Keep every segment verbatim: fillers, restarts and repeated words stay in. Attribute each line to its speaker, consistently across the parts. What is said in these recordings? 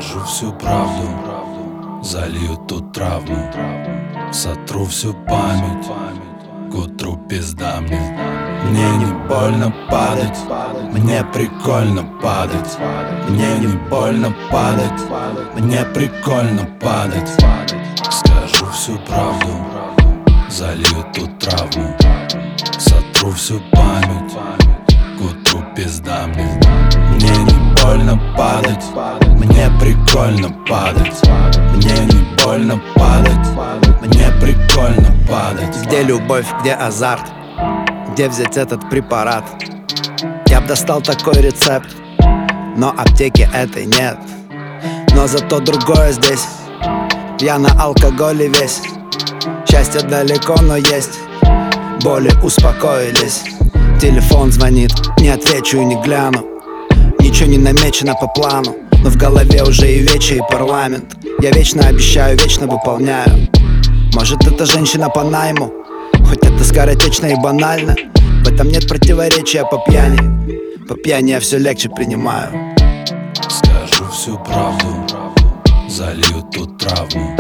Speaker 1: Скажу всю правду, залью тут травму, сотру всю память, к утру пизда мне. Мне не больно падать, мне прикольно падать. Мне не больно падать, мне прикольно падать. Скажу всю правду, залью тут травму, сотру всю память, к утру пизда мне. Мне не больно падать, мне прикольно падать. Мне не больно падать, мне прикольно падать.
Speaker 2: Где любовь, где азарт, где взять этот препарат? Я б достал такой рецепт, но аптеки этой нет. Но зато другое здесь, я на алкоголе весь. Счастье далеко, но есть, боли успокоились. Телефон звонит, не отвечу и не гляну. Ничего не намечено по плану, но в голове уже и вече, и парламент. Я вечно обещаю, вечно выполняю. Может, это женщина по найму, хоть это скоротечно и банально. В этом нет противоречия по пьяни. По пьяни я все легче принимаю.
Speaker 1: Скажу всю правду, залью тут травму,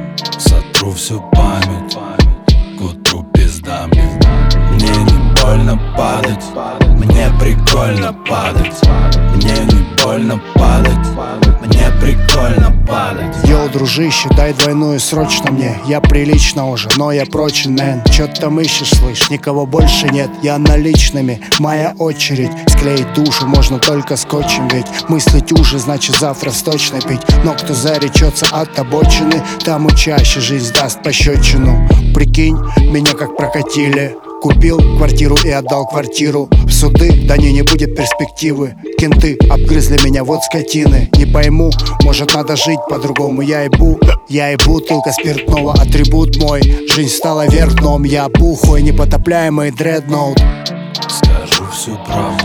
Speaker 1: сотру всю память, к утру пизда мне. Мне не больно падать, мне прикольно падать. Мне не больно падать, мне прикольно падать.
Speaker 3: Йоу, дружище, дай двойную срочно мне. Я прилично уже, но я прочен, мэн. Чё ты там ищешь, слышь? Никого больше нет, я наличными. Моя очередь, склеить душу можно только скотчем. Ведь мыслить уже, значит завтра сточно пить. Но кто заречется от обочины, тому чаще жизнь даст пощечину. Прикинь, меня как прокатили. Купил квартиру и отдал квартиру в суды, да не, не будет перспективы. Кенты обгрызли меня, вот скотины. Не пойму, может надо жить по-другому. Я ебу, я и бутылка спиртного, атрибут мой. Жизнь стала вверх дном, я бухой, непотопляемый дредноут.
Speaker 1: Скажу всю правду,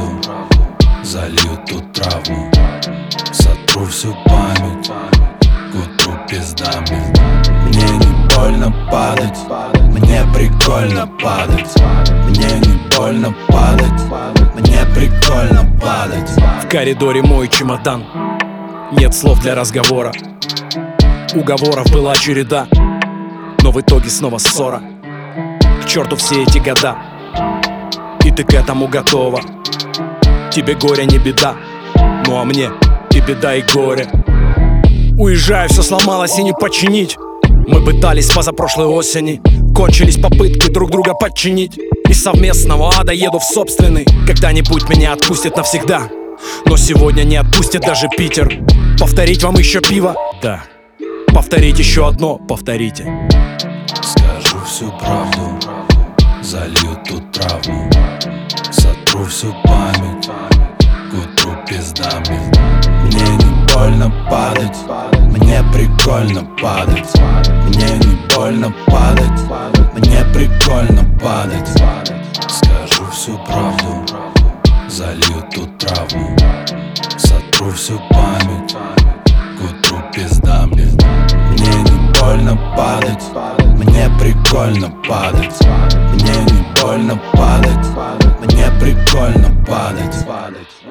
Speaker 1: залью тут травму, сотру всю память, к утру пизда мне. Мне не больно падать, мне прикольно падать. Мне не больно падать, мне прикольно падать.
Speaker 4: В коридоре мой чемодан, нет слов для разговора. Уговоров была череда, но в итоге снова ссора. К черту все эти года, и ты к этому готова. Тебе горе не беда, ну а мне и беда, и горе. Уезжаю, все сломалось и не починить. Мы пытались позапрошлой осени, кончились попытки друг друга подчинить. Из совместного ада еду в собственный. Когда-нибудь меня отпустят навсегда, но сегодня не отпустит даже Питер. Повторить вам еще пиво? Да. Повторить еще одно? Повторите.
Speaker 1: Скажу всю правду, залью тут травму, сотру всю память, к утру пизда мне. Мне не больно падать, мне прикольно падать. Мне не больно падать, мне прикольно падать. Скажу всю правду, залью тут травму, сотру всю память, к утру пизда мне. Мне не больно падать, мне прикольно падать. Мне не больно падать, мне прикольно падать.